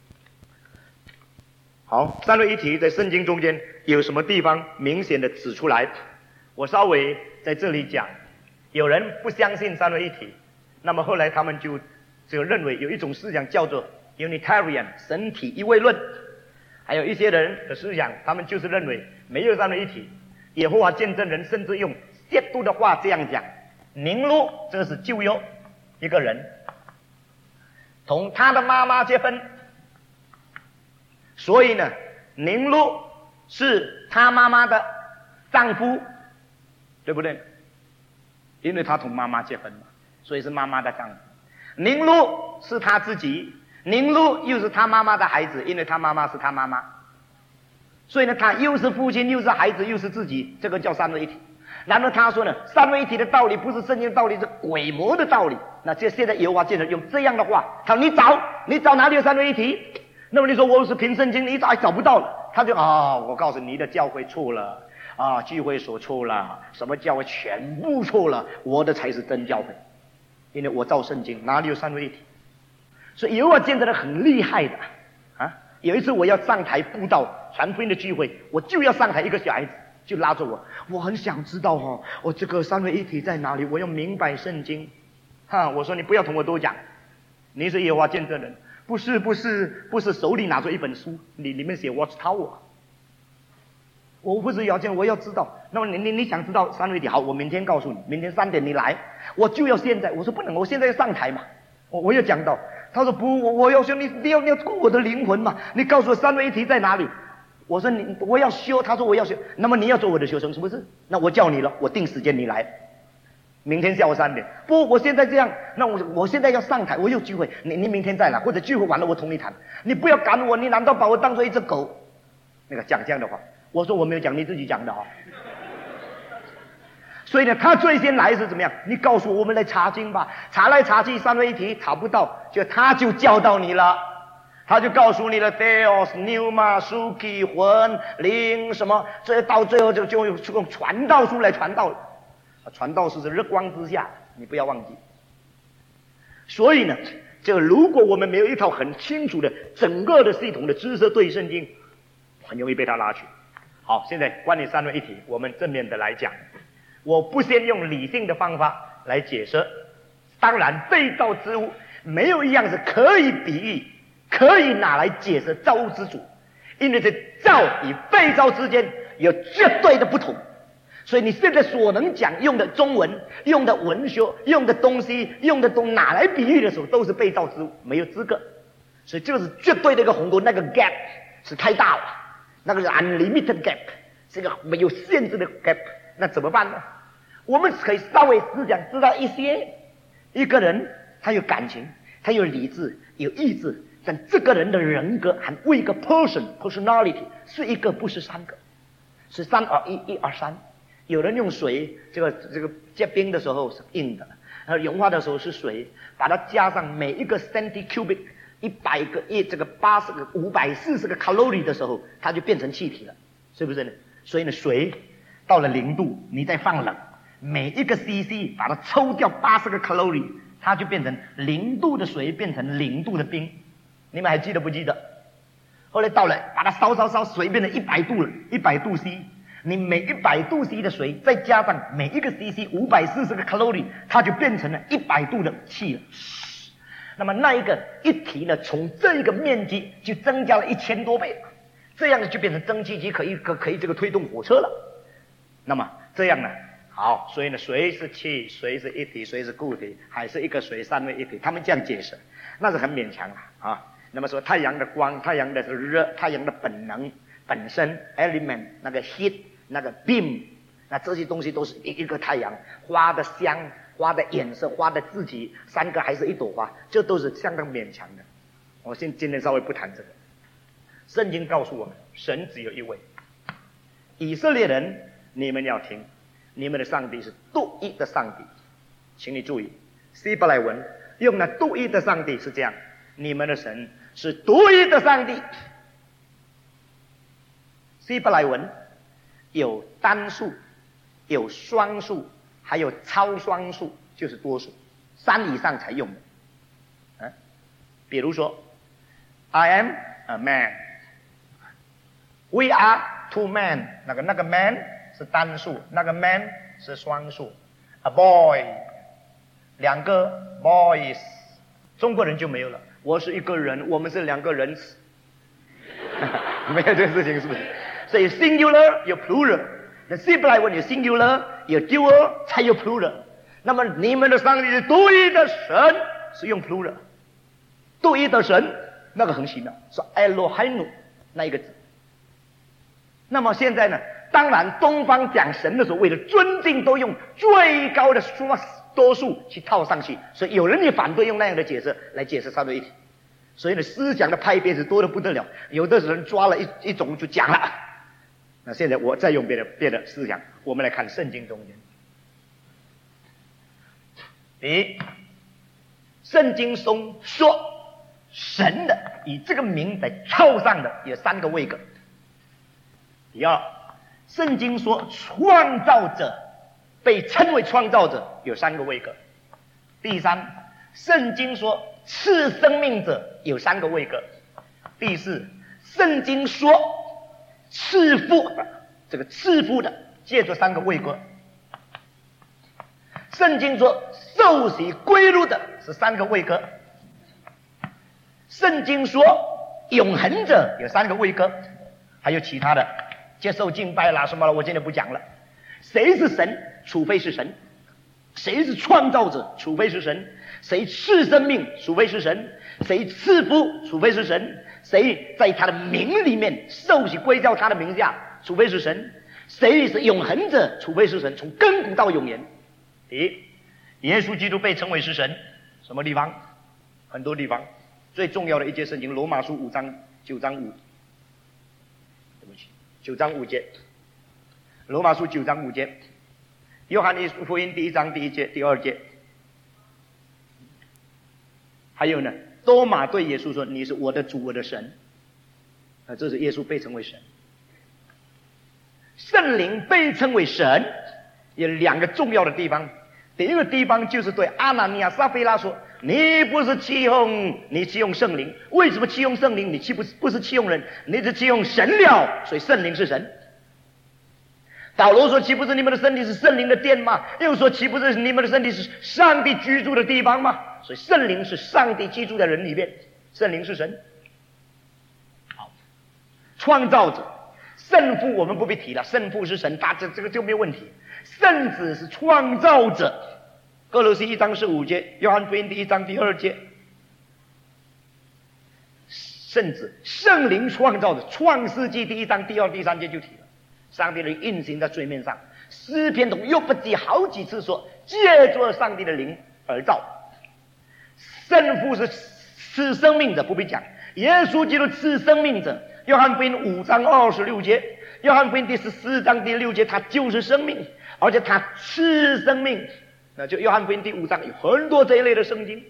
好，三位一体在圣经中间有什么地方明显的指出来？我稍微在这里讲，有人不相信三位一体，那么后来他们就认为有一种思想叫做 Unitarian 神体一位论，还有一些人的思想，他们就是认为没有三位一体。耶和华见证人甚至用亵渎的话这样讲：宁录，这是旧约一个人同他的妈妈结婚，所以呢，宁录是他妈妈的丈夫，对不对？因为他同妈妈结婚嘛，所以是妈妈的丈夫。宁录是他自己，宁录又是他妈妈的孩子，因为他妈妈是他妈妈，所以呢，他又是父亲，又是孩子，又是自己，这个叫三位一体。然后他说呢，三位一体的道理不是圣经的道理，是鬼魔的道理。那现在耶和华见证用这样的话，他说你找哪里有三位一体？那么你说我是凭圣经，你找不到了，他就我告诉你的教会错了啊，聚会所错了，什么教会全部错了，我的才是真教会，因为我照圣经，哪里有三位一体？所以耶和华见证的很厉害的啊！有一次我要上台布道传福音的聚会，我就要上台，一个小孩子就拉着我很想知道我这个三位一体在哪里，我要明白圣经。我说你不要同我多讲，你是耶和华见证人。不是手里拿着一本书，里面写 Watch Tower。我不是要讲，我要知道。那么你想知道三位一体，好，我明天告诉你，明天3点你来，我就要现在。我说不能，我现在要上台嘛，我要讲到。他说不，我要说你要顾我的灵魂嘛，你告诉我三位一体在哪里？我说我要修，他说我要修，那么你要做我的学生是不是？那我叫你了，我定时间你来。明天下午3点，不，我现在这样，那我现在要上台，我有聚会，你明天再来，或者聚会完了我同你谈，你不要赶我，你难道把我当作一只狗？那个讲这样的话，我说我没有讲，你自己讲的所以呢，他最先来是怎么样？你告诉我们来查经吧，查来查去三位一体查不到，他就教导你了，他就告诉你了 Theos Pneuma Suki 魂灵什么，这到最后就用传道书来传道了。传道书是日光之下，你不要忘记。所以呢，如果我们没有一套很清楚的整个的系统的知识对圣经，很容易被他拉去。好，现在关于三位一体，我们正面的来讲。我不先用理性的方法来解释，当然被造之物没有一样是可以比喻、可以拿来解释造物之主，因为这造与被造之间有绝对的不同。所以你现在所能讲用的中文、用的文学、用的东西、用的东拿来比喻的时候，都是被造之物，没有资格。所以这是绝对的一个鸿沟，那个 gap 是太大了，那个是 unlimited gap， 是一个没有限制的 gap。那怎么办呢？我们可以稍微思想知道一些，一个人他有感情，他有理智，有意志，但这个人的人格还为一个 personality 是一个不是三个，是3 2 1 1 2 3。有人用水，这个结冰的时候是硬的，融化的时候是水，把它加上每一个 centicubic 100个这个80个540个 calorie 的时候，它就变成气体了，是不是呢？所以呢，水到了0度，你再放冷，每一个 cc 把它抽掉80个 calorie， 它就变成0度的水变成0度的冰。你们还记得不记得？后来到了把它烧，水变成100度了，100度 C。你每100度 C 的水，再加上每一个 cc 540个 calorie， 它就变成了100度的气了。那么那一个一体呢，从这一个面积就增加了1000多倍，这样就变成蒸汽机，可以这个推动火车了。那么这样呢，好，所以呢，水是气，水是一体，水是固体，还是一个水三位一体，他们这样解释，那是很勉强啊。那么说太阳的光，太阳的热，太阳的本能本身 element 那个 heat 那个 beam， 那这些东西都是一个太阳，花的香，花的颜色，花的自己，3个还是一朵花，这都是相当勉强的。我今天稍微不谈这个。圣经告诉我们，神只有一位。以色列人，你们要听，你们的上帝是独一的上帝，请你注意，希伯来文用了独一的上帝是这样，你们的神是独一的上帝。希伯来文有单数，有双数，还有超双数，就是多数，3以上才用的。比如说 I am a man， We are 2 men， 那个 man 是单数，那个 man 是双数。A boy， 2个 boys， 中国人就没有了，我是一个人，我们是2个人没有这个事情，是不是？所以 singular 有 plural， 那希伯来文有 singular 有 dual 才有 plural。那么你们的上帝是独一的神，是用 plural， 独一的神那个很奇妙，是 Elohim 那一个字。那么现在呢，当然东方讲神的时候，为了尊敬都用最高的多数去套上去，所以有人也反对用那样的解释来解释三位一体。所以呢，思想的派别是多得不得了，有的人抓了一种就讲了。那现在我再用别的思想，我们来看圣经中间。第一，圣经中说神的以这个名在套上的有3个位格。第二，圣经说创造者被称为创造者有3个位格。第三，圣经说赐生命者有3个位格。第四，圣经说赐福的，这个赐福的借助3个位格。圣经说受洗归入的是3个位格。圣经说永恒者有3个位格，还有其他的接受敬拜啦什么了，我今天不讲了。谁是神？除非是神。谁是创造者？除非是神。谁赐生命？除非是神。谁赐福？除非是神。谁在他的名里面受洗归到他的名下？除非是神。谁是永恒者？除非是神，从亘古到永远。第一，耶稣基督被称为是神，什么地方？很多地方。最重要的一节圣经，罗马书9章5节，罗马书9章5节， 约翰福音第1章第1节、第2节。还有呢，多马对耶稣说：“你是我的主，我的神。”这是耶稣被称为神。圣灵被称为神有2个重要的地方。第一个地方就是对阿拿尼亚、撒非拉说：“你不是弃用，你弃用圣灵。为什么弃用圣灵？你不是弃用人，你是弃用神了。所以圣灵是神。”保罗说：“岂不是你们的身体是圣灵的殿吗？”又说：“岂不是你们的身体是上帝居住的地方吗？”所以圣灵是上帝居住在人里面，圣灵是神。好，创造者，圣父我们不必提了，圣父是神，他这个就没有问题。圣子是创造者，哥罗西1章15节，约翰福音第1章第2节。圣子，圣灵创造者，创世纪第1章第2、第3节就提了。上帝的灵运行在水面上，诗篇中又不记好几次说借着上帝的灵而造。圣父是赐生命者，不必讲。耶稣基督赐生命者，约翰福音5章26节，约翰福音第14章第6节，他就是生命，而且他赐生命。那就约翰福音第5章有很多这一类的圣经，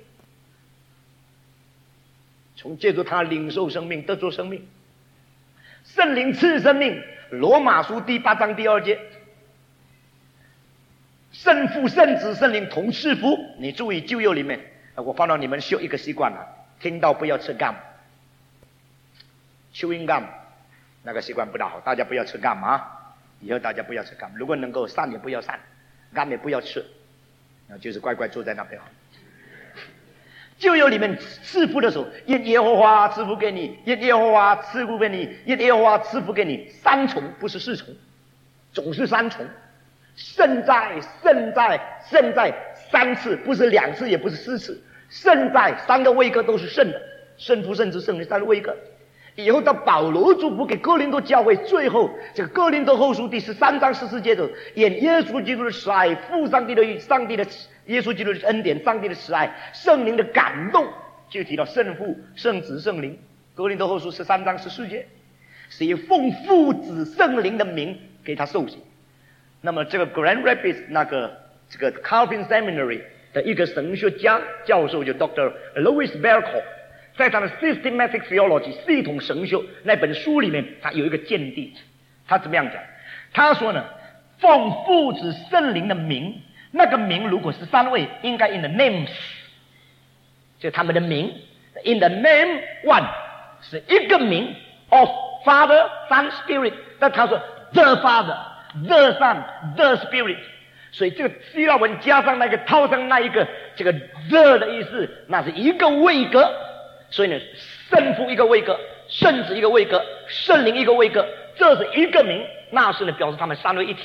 从借助他领受生命，得着生命。圣灵赐生命，罗马书第8章第2节，圣父、圣子、圣灵同赐福。你注意旧约里面，我放到你们修一个习惯了，听到不要吃 gum chewing gum， 那个习惯不大好，大家不要吃 gum 啊！以后大家不要吃 gum， 如果能够散也不要散 ，gum 也不要吃，那就是乖乖坐在那边好。旧约里面赐福的时候，愿耶和华赐福给你，愿耶和华赐福给你，愿耶和华赐福给你，3重不是4重，总是3重。圣在3次，不是2次，也不是4次。圣在3个位格都是圣的，圣父、圣子、圣灵3个位格。以后到保罗祝福给哥林多教会，最后这个哥林多后书第13章14节的，愿耶稣基督的慈爱，父上帝的耶稣基督的恩典，上帝的慈爱，圣灵的感动，就提到圣父、圣子、圣灵。哥林多后书13章14节，是以奉父子圣灵的名给他受洗。那么这个 Grand Rapids 这个 Calvin Seminary 的一个神学家教授，就 Dr. Louis Berkhoff， 在他的 Systematic Theology 系统神学那本书里面，他有一个见地。他怎么样讲？他说呢，奉父子圣灵的名，那个名如果是3位，应该 in the names， 就他们的名 in the name one， 是一个名 of Father Son Spirit， 但他说 the Father，the Son，the Spirit， 所以这个希腊文加上那个套上那一个这个 the 的意思，那是一个位格。所以呢，圣父一个位格，圣子一个位格，圣灵一个位格，这是一个名，那是呢表示他们3位一体，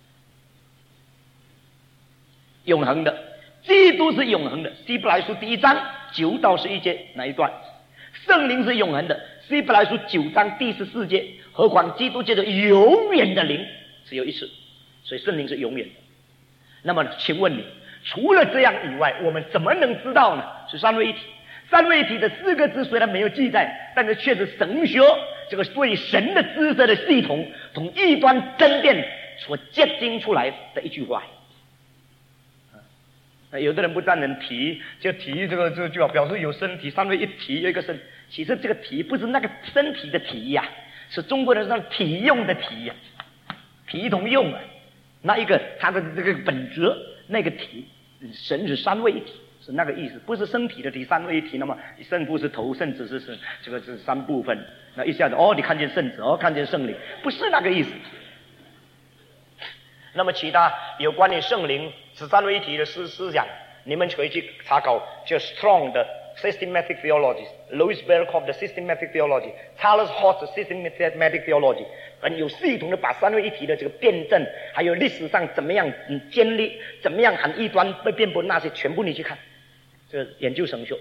永恒的。基督是永恒的，希伯来书第1章9到11节那一段。圣灵是永恒的，希伯来书9章第14节。何况基督借着永远的灵只有一次，所以圣灵是永远的。那么请问你，除了这样以外，我们怎么能知道呢？是3位一体。3位一体的4个字虽然没有记载，但是却是神学这个对神的知识的系统从异端争辩所结晶出来的一句话。有的人不赞成提，就提这个句话，表示有身体，3位一体有一个身。其实这个体不是那个身体的体呀，是中国人说体用的体呀，体同用啊，那一个它的这个本质，那个体，神是3位一体。是那个意思，不是身体的体3位一体。那么圣父是头，圣子是这个是3部分。那一下子你看见圣子，看见圣灵，不是那个意思。那么其他有关于圣灵是3位一体的思想，你们可以去查考，就 Strong 的 Systematic Theology， Louis Berkhoff 的 Systematic Theology， Charles Hort 的 Systematic Theology， 很有系统的把3位一体的这个辩证，还有历史上怎么样建立，怎么样很异端被辩驳，那些全部你去看。这研究神学，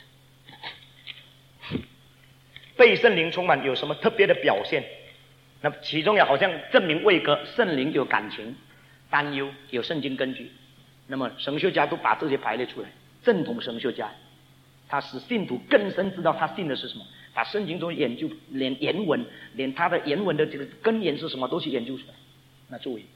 被圣灵充满有什么特别的表现？那么其中也好像证明位格，圣灵有感情、担忧，有圣经根据。那么神学家都把这些排列出来，正统神学家，他使信徒更深知道他信的是什么，把圣经中研究，连原文，连他的原文的这个根源是什么都去研究出来。那注意，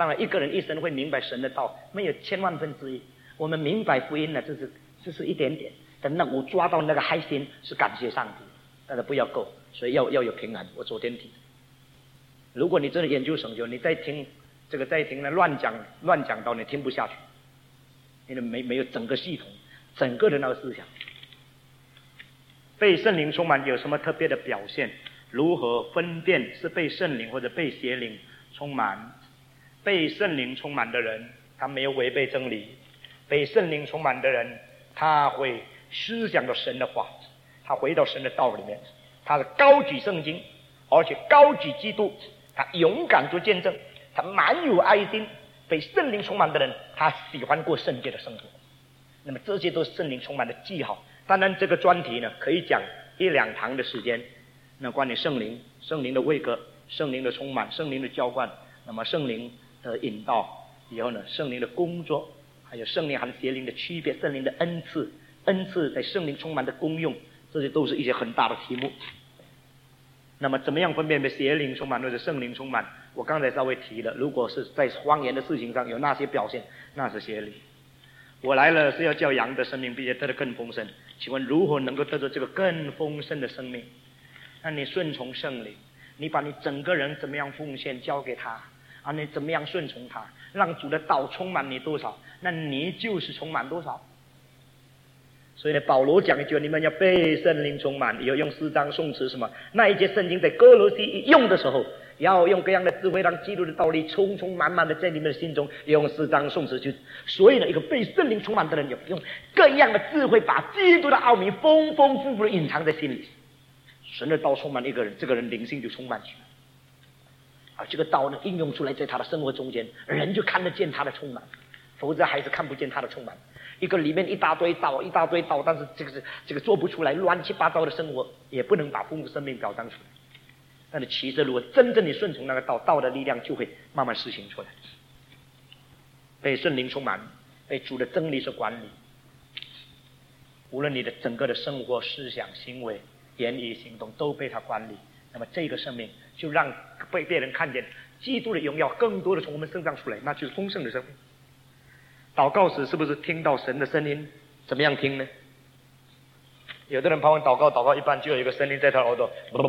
当然，一个人一生会明白神的道，没有1/1000,000,000。我们明白福音呢，这是一点点。但那我抓到那个海心是感谢上帝，但是不要够，所以要有平安。我昨天提，如果你真的研究神学，你再听那乱讲道，你听不下去，因为没有整个系统，整个的那个思想。被圣灵充满有什么特别的表现？如何分辨是被圣灵或者被邪灵充满？被圣灵充满的人，他没有违背真理；被圣灵充满的人，他会思想到神的话，他回到神的道里面，他是高举圣经，而且高举基督，他勇敢做见证，他满有爱心。被圣灵充满的人，他喜欢过圣洁的生活。那么这些都是圣灵充满的记号。当然这个专题呢，可以讲1-2堂的时间。那关于圣灵的位格，圣灵的充满，圣灵的浇灌，那么圣灵的引导，以后呢，圣灵的工作，还有圣灵和邪灵的区别，圣灵的恩赐在圣灵充满的功用，这些都是一些很大的题目。那么怎么样分辨被邪灵充满或者圣灵充满？我刚才稍微提了，如果是在方言的事情上有那些表现，那是邪灵。我来了是要叫羊的生命必须得到更丰盛，请问如何能够得到这个更丰盛的生命？那你顺从圣灵，你把你整个人怎么样奉献交给他啊？你怎么样顺从他，让主的道充满你多少，那你就是充满多少。所以呢，保罗讲一句，你们要被圣灵充满，也要用诗章颂词什么，那一节圣经在哥罗西用的时候，要用各样的智慧，让基督的道理充满满的在你们的心中，用诗章颂词去。所以呢，一个被圣灵充满的人，用各样的智慧，把基督的奥秘丰丰富富的隐藏在心里。神的道充满一个人，这个人灵性就充满起来，而这个道呢，应用出来在他的生活中间，人就看得见他的充满，否则还是看不见他的充满。一个里面一大堆道，但是这个做不出来，乱七八糟的生活，也不能把丰富生命表彰出来。但是其实如果真正的顺从那个道，道的力量就会慢慢施行出来。被圣灵充满，被主的真理所管理，无论你的整个的生活、思想、行为、言语、行动都被他管理，那么这个生命就让被别人看见基督的荣耀更多的从我们身上出来，那就是丰盛的生命。祷告时是不是听到神的声音？怎么样听呢？有的人旁边祷告一半，就有一个声音在他耳朵，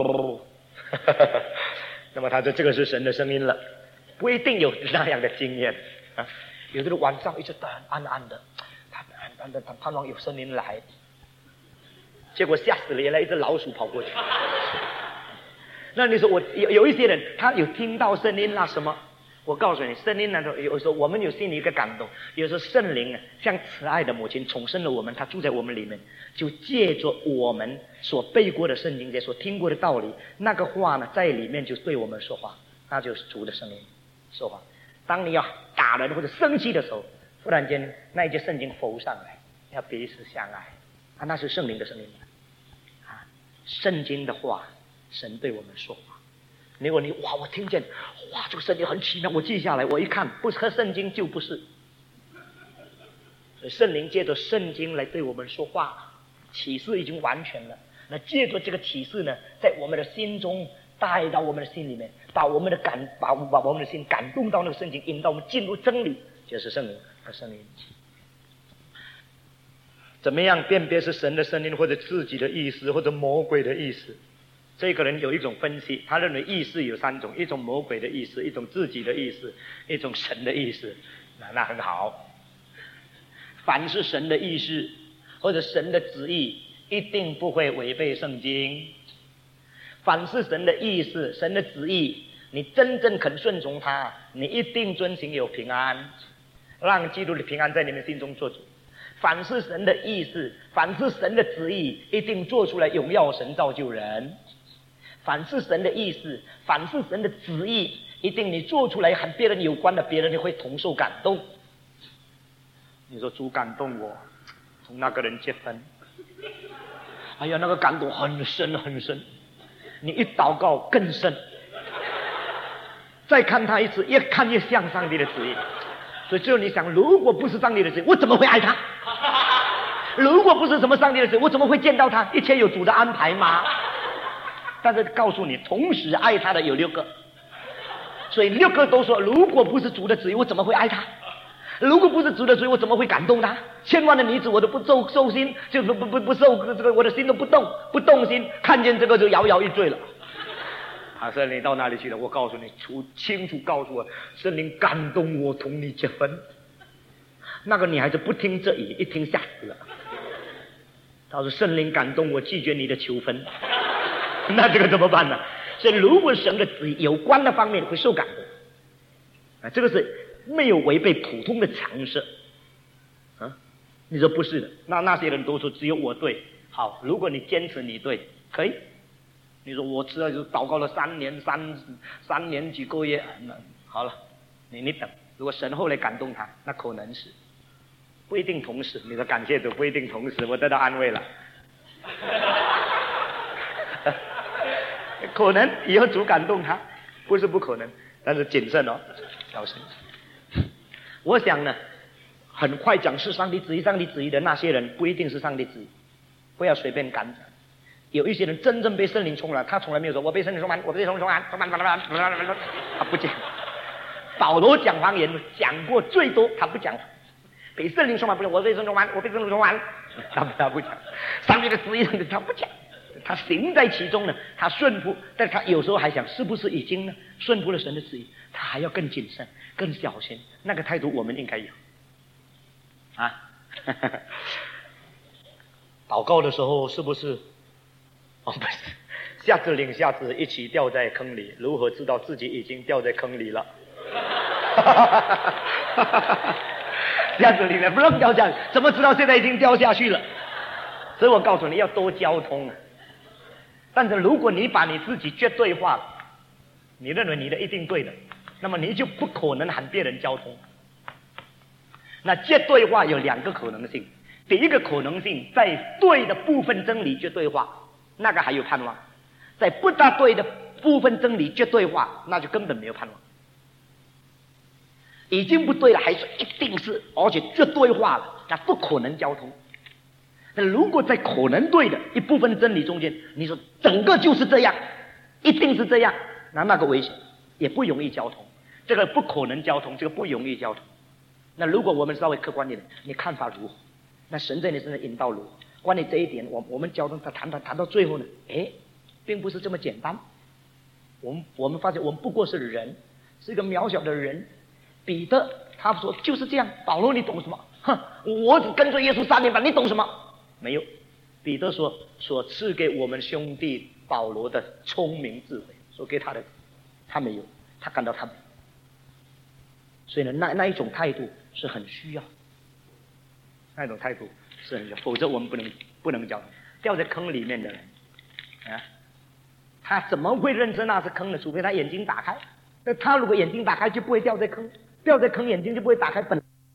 那么他说这个是神的声音了，不一定有那样的经验啊。有的人晚上一直暗暗的，他盼望有声音来，结果吓死了，原来一只老鼠跑过去。那你说我有一些人，他有听到声音啦什么？我告诉你，圣灵那种有时候我们有心里一个感动，有时候圣灵像慈爱的母亲重生了我们，他住在我们里面，就借着我们所背过的圣经节、所听过的道理，那个话呢在里面就对我们说话，那就是主的声音说话。当你要打人或者生气的时候，忽然间那一节圣经浮上来，要彼此相爱啊，那是圣灵的声音啊，圣经的话，神对我们说话。如果你哇，我听见哇，这个圣经很奇妙，我记下来，我一看不是和圣经就不是。所以圣灵借着圣经来对我们说话，启示已经完全了。那借着这个启示呢，在我们的心中带到我们的心里面，把我们的心感动到那个圣经，引导我们进入真理，就是圣灵和圣灵。怎么样辨别是神的声音，或者自己的意思，或者魔鬼的意思？这个人有一种分析，他认为意思有3种，一种魔鬼的意思，一种自己的意思，一种神的意思。那很好，凡是神的意思或者神的旨意，一定不会违背圣经。凡是神的意思、神的旨意，你真正肯顺从他，你一定遵行有平安，让基督的平安在你们心中做主。凡是神的意思，凡是神的旨意，一定做出来荣耀神、造就人。凡是神的意思，凡是神的旨意，一定你做出来和别人有关的，别人会同受感动。你说主感动我，从那个人结婚，哎呀，那个感动很深很深，你一祷告更深，再看他一次，越看越像上帝的旨意。所以只有你想，如果不是上帝的旨意，我怎么会爱他？如果不是什么上帝的旨意，我怎么会见到他？一切有主的安排吗？但是告诉你，同时爱他的有6个， 所以6个都说，如果不是主的旨意，我怎么会爱他？如果不是主的旨意，我怎么会感动他？千万的女子我都不受心，就不受这个，我的心都不动心，看见这个就摇摇欲坠了。圣灵到哪里去了？我告诉你，清楚告诉我，圣灵感动我同你结婚。那个女孩子不听这语，一听吓死了。他说圣灵感动我拒绝你的求婚。那这个怎么办呢？所以如果神的旨意有关的方面会受感动，这个是没有违背普通的常识。你说不是的，那些人都说只有我对。好，如果你坚持你对，可以。你说我知道就祷告了3年几个月，那好了，你等。如果神后来感动他，那可能是，不一定同时。你说感谢主，不一定同时，我得到安慰了。可能以后主感动他，不是不可能，但是谨慎哦，小心。我想呢，很快讲是上帝旨意的那些人，不一定是上帝旨意，不要随便赶走。有一些人真正被圣灵充满，他从来没有说我被圣灵充满，我被圣灵充满，他不讲。保罗讲方言讲过最多，他不讲。被圣灵充满不讲，我被圣灵充满，我被圣灵充满，他不讲。上帝的旨意他不讲，他行在其中呢，他顺服，但他有时候还想是不是已经呢顺服了神的旨意，他还要更谨慎、更小心。那个态度我们应该有啊。祷告的时候是不是？不是，下次领下次一起掉在坑里，如何知道自己已经掉在坑里了？下次领了不让掉下去，怎么知道现在已经掉下去了？所以我告诉你要多交通啊。但是如果你把你自己绝对化了，你认为你的一定对的，那么你就不可能喊别人交通。那绝对化有2个可能性，第一个可能性在对的部分真理绝对化，那个还有盼望；在不大对的部分真理绝对化，那就根本没有盼望。已经不对了，还是一定是，而且绝对化了，那不可能交通。那如果在可能对的一部分真理中间，你说整个就是这样，一定是这样，那个危险，也不容易交通。这个不可能交通，这个不容易交通。那如果我们稍微客观一点，你看法如何？那神在你身上引导如何？关于这一点，我们交通他谈到最后呢，并不是这么简单。我们发现我们不过是人，是一个渺小的人。彼得他说就是这样，保罗你懂什么？我只跟随耶稣3年半，你懂什么？没有。彼得说所赐给我们兄弟保罗的聪明智慧，说给他的，他没有，他感到他没有。所以呢，那一种态度是很需要，那种态度是很需要，否则我们不能教掉在坑里面的人啊，他怎么会认知那是坑呢？除非他眼睛打开。那他如果眼睛打开，就不会掉在坑；掉在坑，眼睛就不会打开。